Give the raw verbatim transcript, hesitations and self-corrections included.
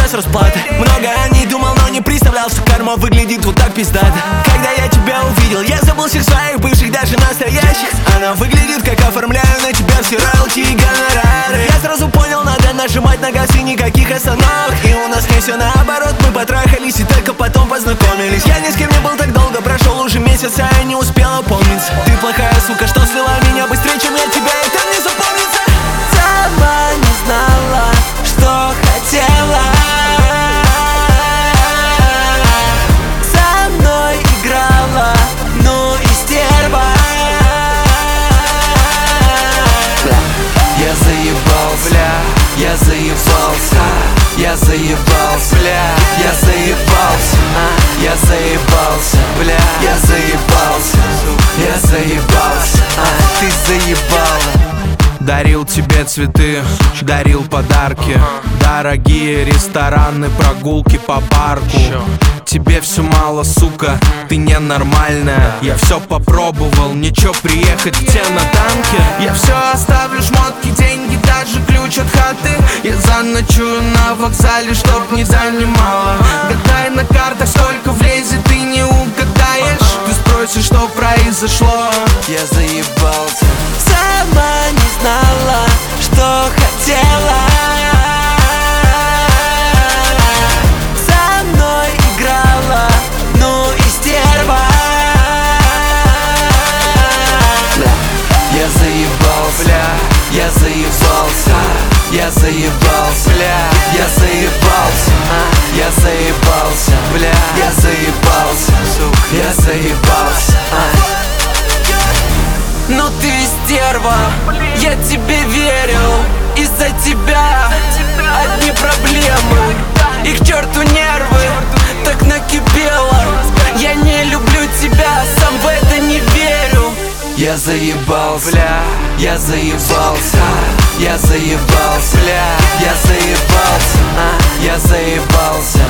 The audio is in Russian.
сейчас расплата. Много о ней думал, но не представлял, что карма выглядит вот так пиздато. Когда я тебя увидел, я забыл всех своих бывших, даже настоящих. Она выглядит, как оформляю на тебя все роялти и гонорары. Я сразу понял, надо нажимать на газ и никаких остановок. И у нас не все наоборот, мы потрахались и только потом познакомились. Я ни с кем не был так долго, прошел уже месяц, а я не успел опомниться. Ты плохая сука, что слила меня быстрее, чем я тебя, это не запомнится. Сама не знала, что хотела. Со мной играла, ну и стерва. Я заебал, бля, я заебался. Я заебался, бля, я заебался. а, Я заебался, бля, я заебался. Я заебался, а ты заебала. Дарил тебе цветы, дарил подарки, дорогие рестораны, прогулки по парку. Тебе все мало, сука, ты ненормальная. Я все попробовал, ничего, приехать к тебе на танке. Я все оставлю, шмотки, деньги, даже ключ от хаты. Я заночую на вокзале, чтоб не занимала. Гадай на картах, сколько влезет, ты не угадаешь. Ты спросишь, что произошло. Я заебался. Сама не знала, что хотела. Со мной играла, ну и стерва. Я заебался, бля, я заебался. Я заебался, бля, я заебался. а, Я заебался, бля, я заебался. Я заебался. а. Ну ты стерва, я тебе верил. Из-за тебя одни проблемы. И к черту нервы, так накипело. Я не люблю тебя, сам в это не верю. Я заебался, бля, я заебался. Я заебался, бля, я заебался. а, Я заебался,